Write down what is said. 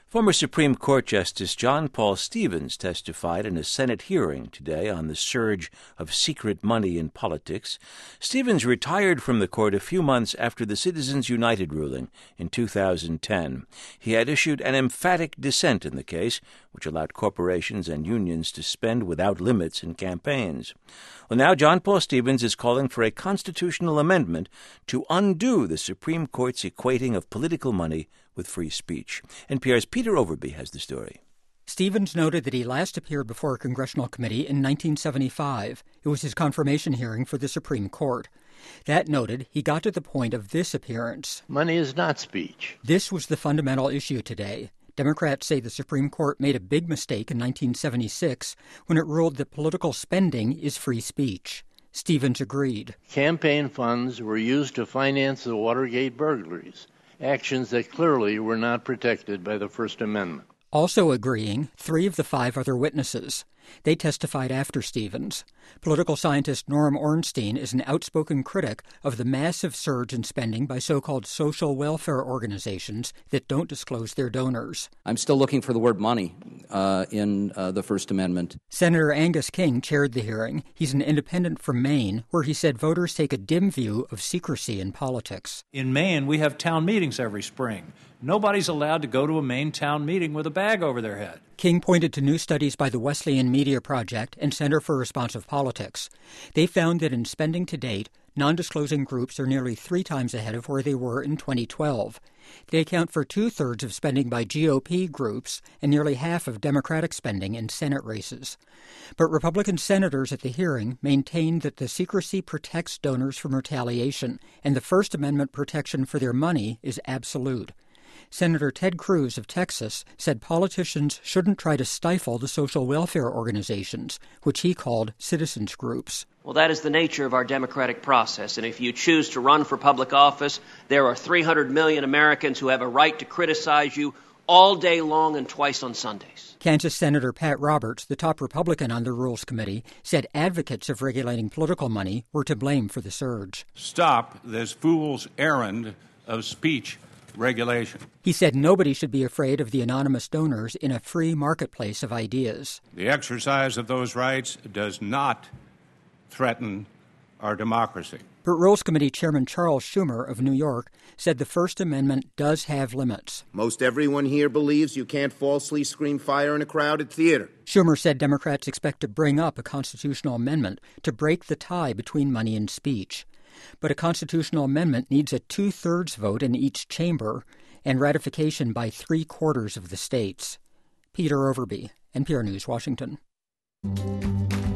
Former Supreme Court Justice John Paul Stevens testified in a Senate hearing today on the surge of secret money in politics. Stevens retired from the court a few months after the Citizens United ruling in 2010. He had issued an emphatic dissent in the case, which allowed corporations and unions to spend without limits in campaigns. Well, now John Paul Stevens is calling for a constitutional amendment to undo the Supreme Court's equating of political money with free speech. NPR's Peter Overby has the story. Stevens noted that he last appeared before a congressional committee in 1975. It was his confirmation hearing for the Supreme Court. That noted, he got to the point of this appearance. Money is not speech. This was the fundamental issue today. Democrats say the Supreme Court made a big mistake in 1976 when it ruled that political spending is free speech. Stevens agreed. Campaign funds were used to finance the Watergate burglaries, actions that clearly were not protected by the First Amendment. Also agreeing, 3 of the 5 other witnesses. They testified after Stevens. Political scientist Norm Ornstein is an outspoken critic of the massive surge in spending by so-called social welfare organizations that don't disclose their donors. I'm still looking for the word money in the First Amendment. Senator Angus King chaired the hearing. He's an independent from Maine, where he said voters take a dim view of secrecy in politics. In Maine, we have town meetings every spring. Nobody's allowed to go to a Maine town meeting with a bag over their head. King pointed to new studies by the Wesleyan Media Project and Center for Responsive Politics. They found that in spending to date, non-disclosing groups are nearly 3 times ahead of where they were in 2012. They account for 2/3 of spending by GOP groups and nearly half of Democratic spending in Senate races. But Republican senators at the hearing maintained that the secrecy protects donors from retaliation, and the First Amendment protection for their money is absolute. Senator Ted Cruz of Texas said politicians shouldn't try to stifle the social welfare organizations, which he called citizens groups. Well, that is the nature of our democratic process, and if you choose to run for public office, there are 300 million Americans who have a right to criticize you all day long and twice on Sundays. Kansas Senator Pat Roberts, the top Republican on the Rules Committee, said advocates of regulating political money were to blame for the surge. Stop this fool's errand of speech regulation. He said nobody should be afraid of the anonymous donors in a free marketplace of ideas. The exercise of those rights does not threaten our democracy. But Rules Committee Chairman Charles Schumer of New York said the First Amendment does have limits. Most everyone here believes you can't falsely scream fire in a crowded theater. Schumer said Democrats expect to bring up a constitutional amendment to break the tie between money and speech. But a constitutional amendment needs a 2/3 vote in each chamber and ratification by 3/4 of the states. Peter Overby, NPR News, Washington.